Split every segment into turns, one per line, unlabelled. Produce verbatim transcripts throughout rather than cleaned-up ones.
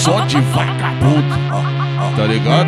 só de vagabundo, tá ligado?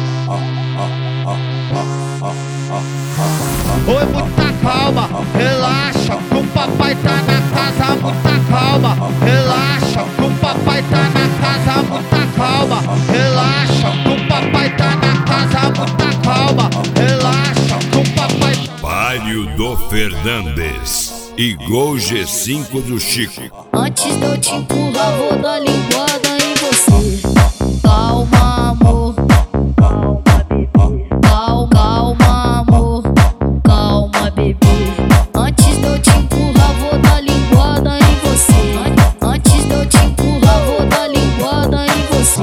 Oi, muita calma, relaxa, que o papai tá na casa, muita calma, relaxa, que o papai tá na casa, muita calma, relaxa, que o papai tá na casa, muita calma, relaxa, que o papai.
Palio do Fernandes e Gol G cinco do Chico.
Antes de eu te empurrar, vou dar linguada em você. Calma, amor. Calma, bebê. Calma, calma, amor. Calma, bebê. Antes de eu te empurrar, vou dar linguada em você. Antes de eu te empurrar, vou dar linguada em você.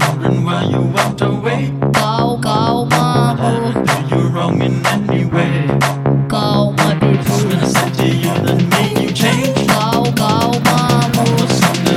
Calma, calma, amor. Calma, bebê. Calma, calma, amor.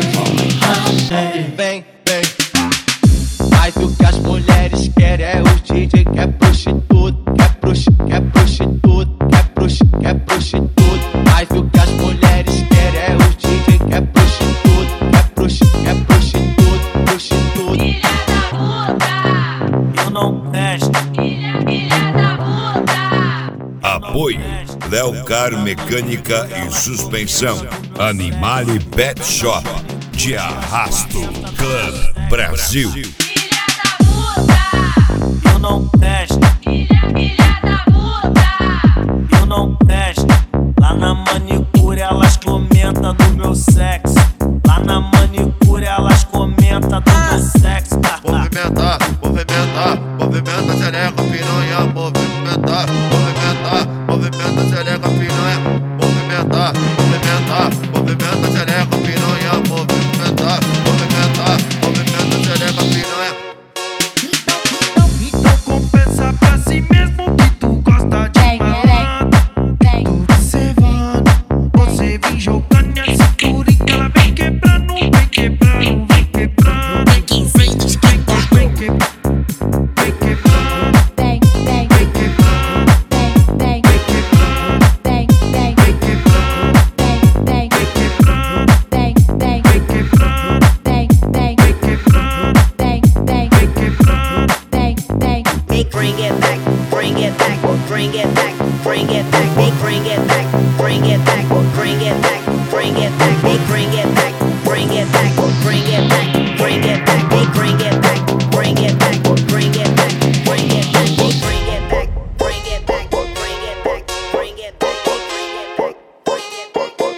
Vem, vem. Mas o que as mulheres querem é o D J que é prostituto, que é prostituto, que é prostituto, que é prostituto, que é prostituto. Mas o que as mulheres querem é o D J que é prostituto, que é prostituto, que é prostituto, prostituto.
Filha da puta!
Eu não presto.
Filha, filha da puta!
Apoio Léo Car Mecânica e Suspensão, Animale Pet Shop, de Arrasto Club Brasil.
Filha da puta!
Eu não presto.
Filha, filha da puta!
Eu não presto. Lá na manicure elas comentam do meu sexo. Lá na manicure elas comentam do meu sexo.
Movimentar, movimentar, movimenta, xereca, piranha, movimentar, movimentar, movimenta, xereca, piranha, movimentar, movimentar, movimenta, xereca, piranha, movimentar, movimentar, movimenta, xereca, piranha.
Então compensa pra si mesmo que tu gosta de malandro. Tô observando, você vem jogando minha cintura e que ela vem quebrando, vem quebrando, vem quebrando. Vem quebrando, vem quebrando, vem quebrando,
Bang, bang,
vem quebrando,
bang, bang,
vem quebrando,
bang, bang,
vem quebrando,
bang, bang,
vem quebrando,
bang, bang,
vem quebrando,
bang, bang,
vem quebrando,
bang, bang,
vem quebrando.
bang, bang.
Make bring it back, bring it back, bring it back, bring it back, make bring it back, bring it back, bring it back, bring it back, make bring it back, bring it back, bring it back, bring it back, make bring it back, bring it back, bring it back, bring it back, make bring it back, bring it back, bring it back, bring it back, bring it back, bring it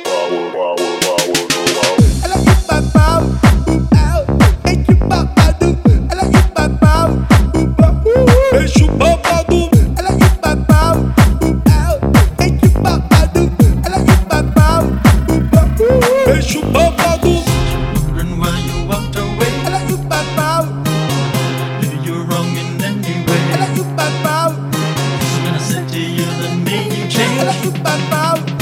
back.
Ela que babau, é que babado. Ela que babau, beijo babado. Ela que babau, é que babado. Ela que babau, beijo babado. Ela que babau, ela que babau, ela que babau.